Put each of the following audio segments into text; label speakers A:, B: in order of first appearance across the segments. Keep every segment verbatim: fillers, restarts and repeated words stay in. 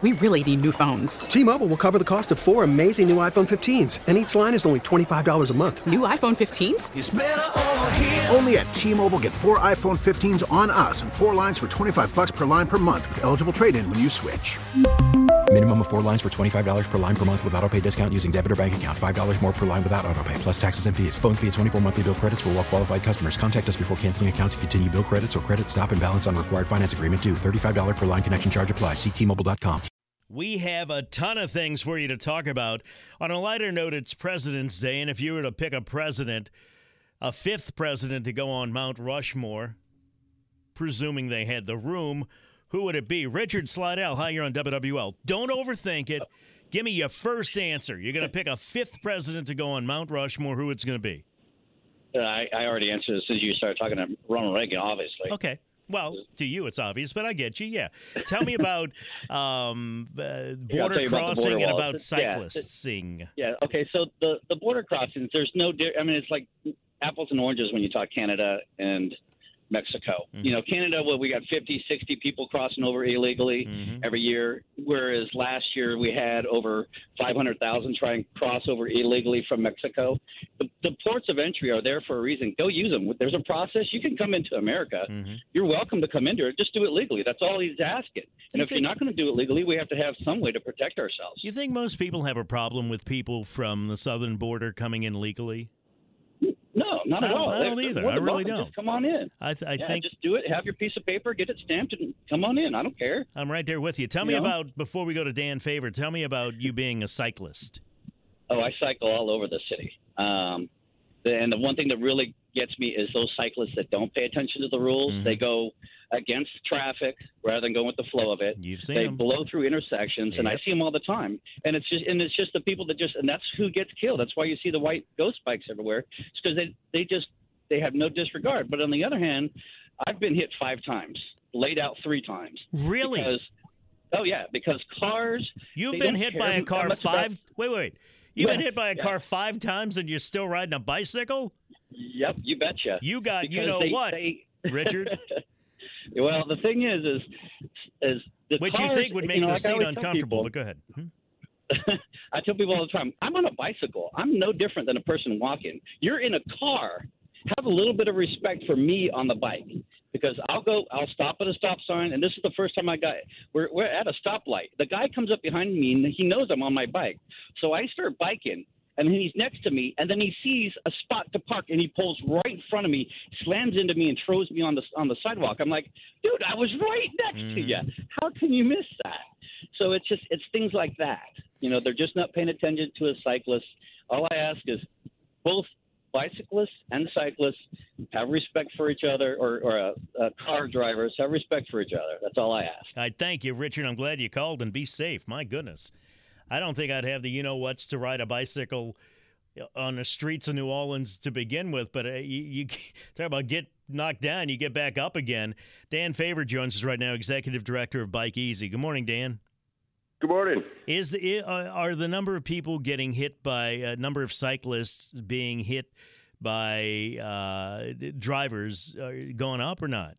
A: We really need new phones.
B: T-Mobile will cover the cost of four amazing new iPhone fifteens, and each line is only twenty-five dollars a month.
A: New iPhone fifteens?
C: It's better over here.
D: Only at T-Mobile, get four iPhone fifteens on us and four lines for twenty-five dollars per line per month with eligible trade-in when you switch.
E: Minimum of four lines for twenty-five dollars per line per month with autopay discount using debit or bank account. five dollars more per line without autopay, plus taxes and fees. Phone fee at twenty-four monthly bill credits for well-qualified customers. Contact us before canceling account to continue bill credits or credit stop and balance on required finance agreement due. thirty-five dollars per line connection charge applies. See T Mobile dot com.
F: We have a ton of things for you to talk about. On a lighter note, it's President's Day, and if you were to pick a president, a fifth president to go on Mount Rushmore, presuming they had the room, who would it be? Richard Slidell, hi, you're on W W L. Don't overthink it. Give me your first answer. You're going to pick a fifth president to go on Mount Rushmore. Who it's going to be?
G: Uh, I, I already answered as soon as you started talking to Ronald Reagan, obviously.
F: Okay. Well, to you it's obvious, but I get you, yeah. Tell me about um, uh, border
G: you
F: crossing
G: border
F: and
G: walls.
F: about cyclisting.
G: Yeah, yeah, okay, so the, the border crossings, there's no di- – I mean, it's like apples and oranges when you talk Canada and Mexico. Mm-hmm. You know, Canada, well, we got fifty, sixty people crossing over illegally mm-hmm. every year, whereas last year we had over five hundred thousand try and cross over illegally from Mexico. The, the ports of entry are there for a reason. Go use them. There's a process. You can come into America. Mm-hmm. You're welcome to come into it. Just do it legally. That's all he's asking. And you if think, you're not going to do it legally, we have to have some way to protect ourselves.
F: You think most people have a problem with people from the southern border coming in legally?
G: No, not at all.
F: I don't either. I really don't.
G: Just come on in.
F: I, th- I
G: yeah,
F: think
G: just do it. Have your piece of paper, get it stamped, and come on in. I don't care.
F: I'm right there with you. Tell
G: you
F: me
G: know?
F: about, before we go to Dan Favor, tell me about you being a cyclist.
G: Oh, I cycle all over the city. Um, and the one thing that really gets me is those cyclists that don't pay attention to the rules. Mm-hmm. They go against traffic rather than going with the flow of it.
F: You've seen
G: they
F: them.
G: blow through intersections, yep. and I see them all the time. And it's just and it's just the people that just and that's who gets killed. That's why you see the white ghost bikes everywhere. It's because they they just they have no disregard. But on the other hand, I've been hit five times, laid out three times.
F: Really?
G: Because, oh yeah, because cars.
F: You've been hit by a car five. About, wait, wait. You've
G: yeah,
F: been hit by a
G: yeah.
F: car five times, and you're still riding a bicycle?
G: Yep, you betcha.
F: You got,
G: because
F: you know
G: they,
F: what,
G: they,
F: Richard?
G: Well, the thing is, is, is the
F: which
G: cars,
F: you think would make
G: you know,
F: the
G: like
F: seat uncomfortable?
G: people,
F: but go ahead. Hmm?
G: I tell people all the time, I'm on a bicycle. I'm no different than a person walking. You're in a car. Have a little bit of respect for me on the bike. Because I'll go, I'll stop at a stop sign, and this is the first time I got. We're we're at a stoplight. The guy comes up behind me, and he knows I'm on my bike. So I start biking, and then he's next to me, and then he sees a spot to park, and he pulls right in front of me, slams into me, and throws me on the on the sidewalk. I'm like, dude, I was right next mm. to you. How can you miss that? So it's just it's things like that. You know, they're just not paying attention to a cyclist. All I ask is both bicyclists and cyclists have respect for each other, or, or uh, uh, car drivers have respect for each other. That's all I ask.
F: I thank you, Richard. I'm glad you called, and be safe. My goodness. I don't think I'd have the you-know-whats to ride a bicycle on the streets of New Orleans to begin with, but uh, you, you talk about get knocked down, you get back up again. Dan Favor joins us right now, Executive Director of Bike Easy. Good morning, Dan.
H: Good morning.
F: Is the are the number of people getting hit by a number of cyclists being hit by uh, drivers uh, going up or not?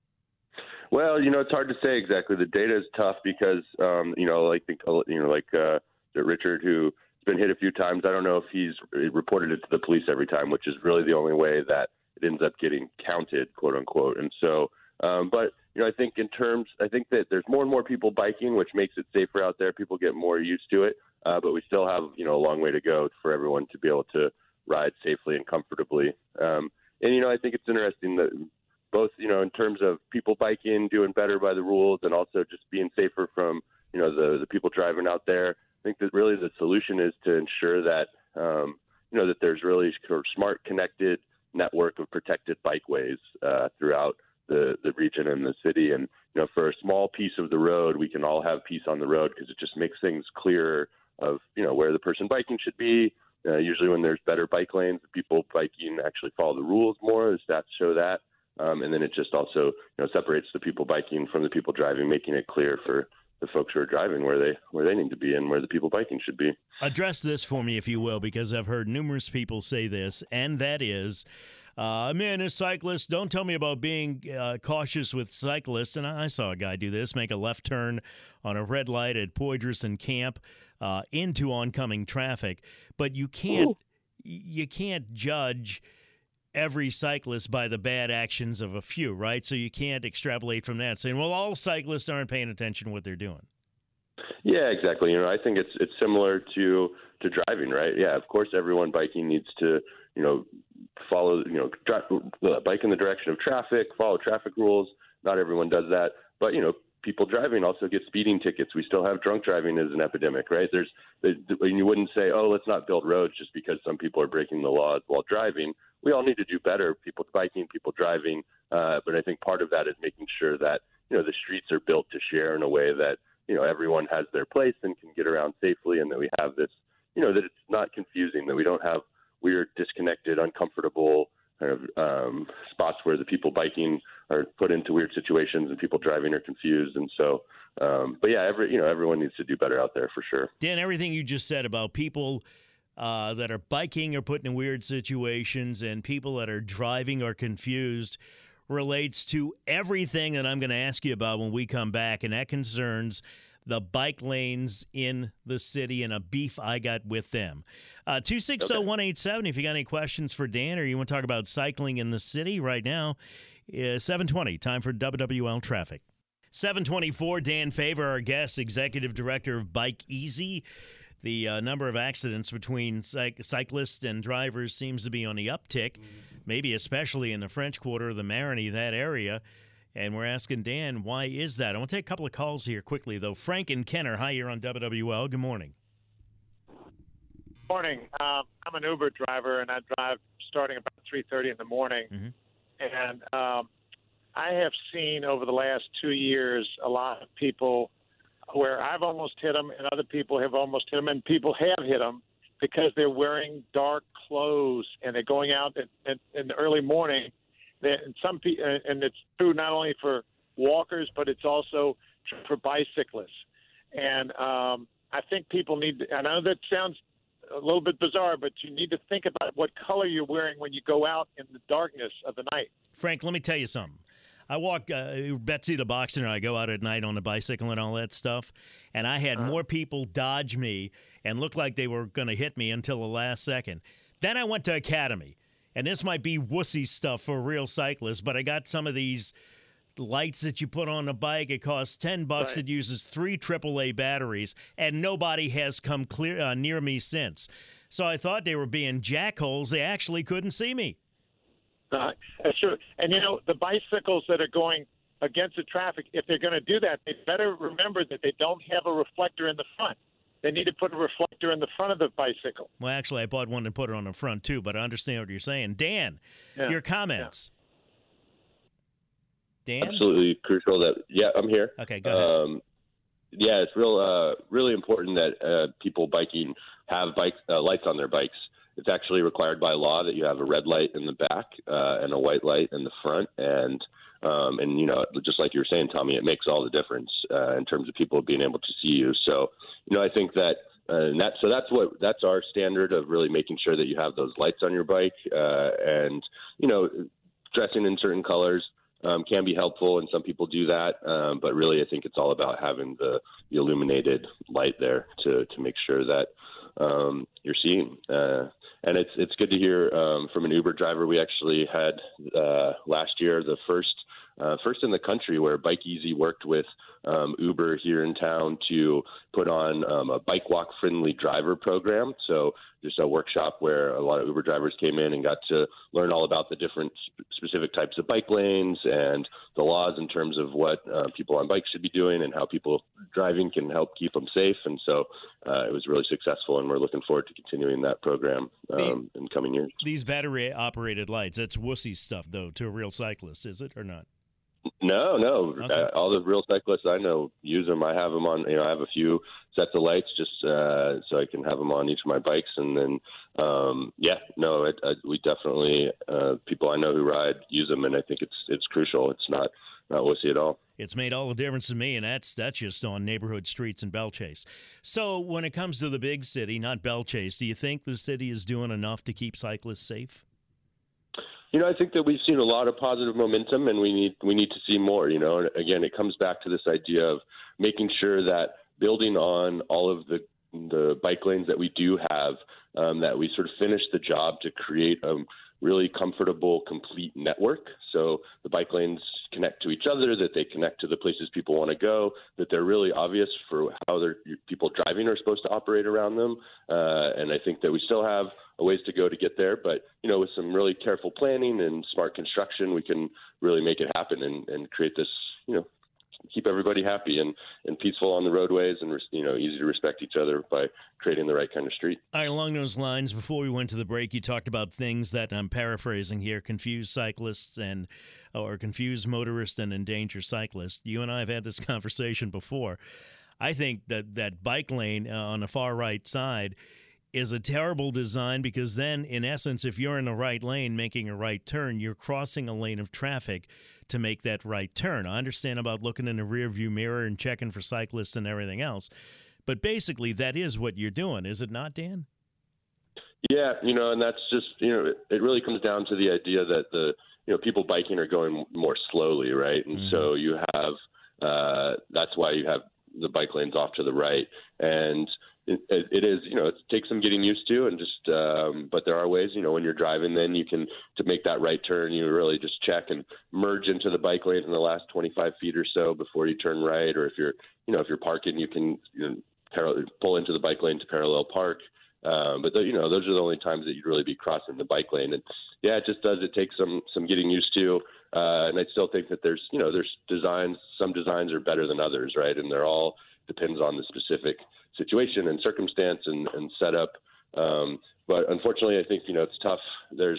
H: Well, you know, it's hard to say exactly. The data is tough because, um, you know, like you know, like uh, Richard, who's been hit a few times. I don't know if he's reported it to the police every time, which is really the only way that it ends up getting counted, quote unquote. And so, um, but. You know, I think in terms, I think that there's more and more people biking, which makes it safer out there. People get more used to it, uh, but we still have, you know, a long way to go for everyone to be able to ride safely and comfortably. Um, and, you know, I think it's interesting that both, you know, in terms of people biking, doing better by the rules, and also just being safer from, you know, the, the people driving out there. I think that really the solution is to ensure that, um, you know, that there's really sort of smart, connected network of protected bikeways uh, throughout the the region and the city. And, you know, for a small piece of the road, we can all have peace on the road because it just makes things clearer of, you know, where the person biking should be. Uh, usually when there's better bike lanes, the people biking actually follow the rules more. The stats show that. Um, and then it just also, you know, separates the people biking from the people driving, making it clear for the folks who are driving where they where they need to be and where the people biking should be.
F: Address this for me, if you will, because I've heard numerous people say this, and that is Uh, I'm in a cyclist. Don't tell me about being uh, cautious with cyclists. And I saw a guy do this, make a left turn on a red light at Poydras and Camp uh, into oncoming traffic. But you can't Ooh. you can't judge every cyclist by the bad actions of a few, right? So you can't extrapolate from that, saying, well, all cyclists aren't paying attention to what they're doing.
H: Yeah, exactly. You know, I think it's it's similar to to driving, right? Yeah, of course, everyone biking needs to, you know, follow, you know, dri- bike in the direction of traffic, follow traffic rules. Not everyone does that, but you know, people driving also get speeding tickets. We still have drunk driving as an epidemic, right? There's, you wouldn't say, oh, let's not build roads just because some people are breaking the law while driving. We all need to do better. People biking, people driving, uh, but I think part of that is making sure that, you know, the streets are built to share in a way that, you know, everyone has their place and can get around safely, and that we have this, you know, that it's not confusing, that we don't have weird, disconnected, uncomfortable kind of um, spots where the people biking are put into weird situations and people driving are confused. And so, um, but yeah, every, you know, everyone needs to do better out there for sure.
F: Dan, everything you just said about people uh, that are biking are put in weird situations and people that are driving are confused relates to everything that I'm going to ask you about when we come back, and that concerns the bike lanes in the city and a beef I got with them. Uh, two six zero, one eight seven, if you got any questions for Dan or you want to talk about cycling in the city right now, uh, seven twenty, time for W W L Traffic. seven twenty-four, Dan Favor, our guest, Executive Director of Bike Easy. The uh, number of accidents between cyc- cyclists and drivers seems to be on the uptick, maybe especially in the French Quarter, the Marigny, that area. And we're asking Dan, why is that? I want to take a couple of calls here quickly, though. Frank and Kenner, hi, you're on W W L. Good morning.
C: Morning. Um, I'm an Uber driver, and I drive starting about three thirty in the morning.
F: Mm-hmm.
C: And um, I have seen over the last two years a lot of people where I've almost hit them and other people have almost hit them, and people have hit them because they're wearing dark clothes and they're going out in, in, in the early morning. And some pe- and it's true not only for walkers, but it's also for bicyclists. And um, I think people need to, I know that sounds a little bit bizarre, but you need to think about what color you're wearing when you go out in the darkness of the night.
F: Frank, let me tell you something. I walk, uh, Betsy the boxer and I go out at night on the bicycle and all that stuff, and I had uh-huh. more people dodge me and look like they were going to hit me until the last second. Then I went to Academy, and this might be wussy stuff for real cyclists, but I got some of these lights that you put on a bike. It costs ten bucks.
C: Right.
F: It uses three triple A batteries, and nobody has come clear uh, near me since. So I thought they were being jackholes. They actually couldn't see me.
C: Uh, that's true. And, you know, the bicycles that are going against the traffic, if they're going to do that, they better remember that they don't have a reflector in the front. They need to put a reflector in the front of the bicycle.
F: Well, actually, I bought one and put it on the front, too, but I understand what you're saying. Dan,
C: yeah.
F: your comments.
H: Yeah.
F: Dan?
H: Absolutely crucial that, yeah, I'm here.
F: Okay, go ahead.
H: Um, yeah, it's real, uh, really important that uh, people biking have bike uh, lights on their bikes. It's actually required by law that you have a red light in the back uh, and a white light in the front. And, um, and you know, just like you were saying, Tommy, it makes all the difference uh, in terms of people being able to see you. So, you know, I think that, uh, and that so that's what that's our standard of really making sure that you have those lights on your bike. Uh, and, you know, dressing in certain colors um, can be helpful, and some people do that. Um, but really, I think it's all about having the, the illuminated light there to, to make sure that um, you're seeing. Uh, And it's it's good to hear um, from an Uber driver. We actually had uh, last year the first uh, first in the country where Bike Easy worked with um, Uber here in town to put on um, a bike walk friendly driver program. So just a workshop where a lot of Uber drivers came in and got to learn all about the different sp- specific types of bike lanes and the laws in terms of what uh, people on bikes should be doing and how people driving can help keep them safe. And so uh, it was really successful, and we're looking forward to continuing that program um, in coming years.
F: These battery-operated lights, that's wussy stuff, though, to a real cyclist, is it, or not?
H: No, no.
F: Okay.
H: Uh, all the real cyclists I know use them. I have them on, you know, I have a few sets of lights just uh, so I can have them on each of my bikes. And then, um, yeah, no, it, uh, we definitely, uh, people I know who ride use them, and I think it's it's crucial. It's not, not wussy at all.
F: It's made all the difference to me, and that's that's just on neighborhood streets in Bellchase. So when it comes to the big city, not Bellchase, do you think the city is doing enough to keep cyclists safe?
H: You know, I think that we've seen a lot of positive momentum, and we need we need to see more. You know, and again, it comes back to this idea of making sure that building on all of the the bike lanes that we do have, um, that we sort of finish the job to create a really comfortable, complete network. So the bike lanes connect to each other, that they connect to the places people want to go, that they're really obvious for how they're, people driving are supposed to operate around them. Uh, and I think that we still have a ways to go to get there. But, you know, with some really careful planning and smart construction, we can really make it happen and, and create this, you know, keep everybody happy and, and peaceful on the roadways and, you know, easy to respect each other by creating the right kind of street.
F: All right, along those lines, before we went to the break, you talked about things that I'm paraphrasing here, confuse cyclists and or confuse motorists and endanger cyclists. You and I have had this conversation before. I think that that bike lane uh, on the far right side is a terrible design because then, in essence, if you're in the right lane making a right turn, you're crossing a lane of traffic to make that right turn. I understand about looking in the rearview mirror and checking for cyclists and everything else, but basically that is what you're doing, is it not, Dan?
H: Yeah, you know, and that's just, you know, it, it really comes down to the idea that the, you know, people biking are going more slowly, right? And mm-hmm. so you have, uh, that's why you have the bike lanes off to the right. And It, it is, you know, it takes some getting used to, and just, um, but there are ways, you know, when you're driving, then you can, to make that right turn, you really just check and merge into the bike lane in the last twenty-five feet or so before you turn right. Or if you're, you know, if you're parking, you can, you know, parallel, pull into the bike lane to parallel park. Um, but, the, you know, those are the only times that you'd really be crossing the bike lane. And yeah, it just does, it takes some, some getting used to. Uh, and I still think that there's, you know, there's designs, some designs are better than others, right? And they're all depends on the specific situation and circumstance and, and setup. Um, but unfortunately, I think, you know, it's tough. There's,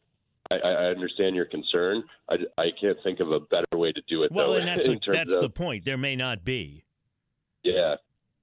H: I, I understand your concern. I, I can't think of a better way to do it.
F: Well,
H: though,
F: and that's, a, that's
H: of,
F: the point. There may not be.
H: Yeah.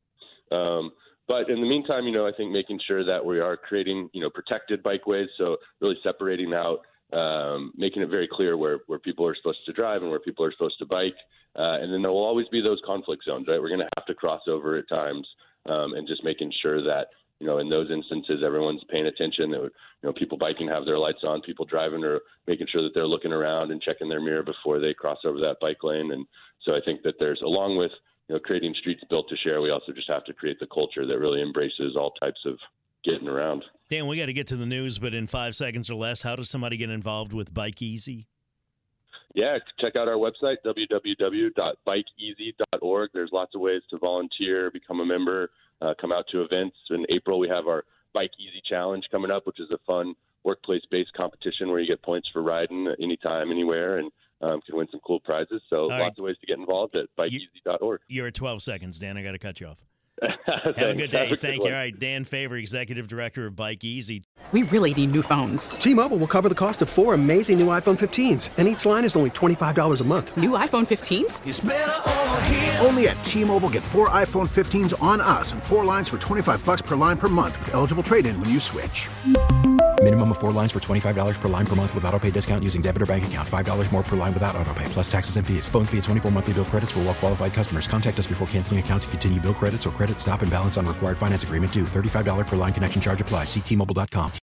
H: Um, but in the meantime, you know, I think making sure that we are creating, you know, protected bikeways. So really separating out, um, making it very clear where, where people are supposed to drive and where people are supposed to bike. Uh, and then there will always be those conflict zones, right? We're going to have to cross over at times, um, and just making sure that, you know, in those instances, everyone's paying attention. That, you know, people biking have their lights on, people driving are making sure that they're looking around and checking their mirror before they cross over that bike lane. And so I think that there's, along with, you know, creating streets built to share, we also just have to create the culture that really embraces all types of getting around.
F: Dan, we got to get to the news, but in five seconds or less, how does somebody get involved with Bike Easy?
H: Yeah, check out our website, w w w dot bike easy dot org. There's lots of ways to volunteer, become a member, uh, come out to events. In April, we have our Bike Easy Challenge coming up, which is a fun workplace-based competition where you get points for riding anytime, anywhere, and um, can win some cool prizes. So
F: All
H: lots
F: right.
H: of ways to get involved at bike easy dot org.
F: You're at twelve seconds, Dan. I got to cut you off. Have a good day.
H: Have a good
F: Thank
H: one.
F: you. All right, Dan Favor, Executive Director of Bike Easy.
A: We really need new phones.
B: T-Mobile will cover the cost of four amazing new iPhone fifteens, and each line is only twenty-five dollars a month.
A: New iPhone fifteens?
D: It's better over here. Only at T-Mobile, get four iPhone fifteens on us and four lines for twenty-five bucks per line per month with eligible trade-in when you switch.
E: Minimum of four lines for twenty-five dollars per line per month with autopay discount using debit or bank account. five dollars more per line without autopay, plus taxes and fees. Phone fee at twenty-four monthly bill credits for well-qualified customers. Contact us before canceling account to continue bill credits or credit stop and balance on required finance agreement due. thirty-five dollars per line connection charge applies. See T Mobile dot com.